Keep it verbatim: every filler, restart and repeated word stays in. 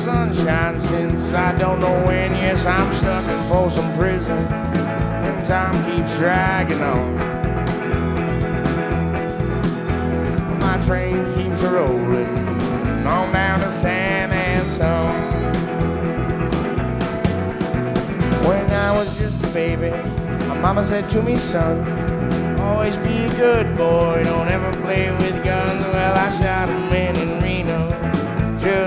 sunshine since I don't know when. Yes, I'm stuck in Folsom Prison, and time keeps dragging on. My train keeps rolling on down to San Antonio. When I was just a baby, my mama said to me, son, always be a good boy, don't ever play with guns. Well, I shot a man in Reno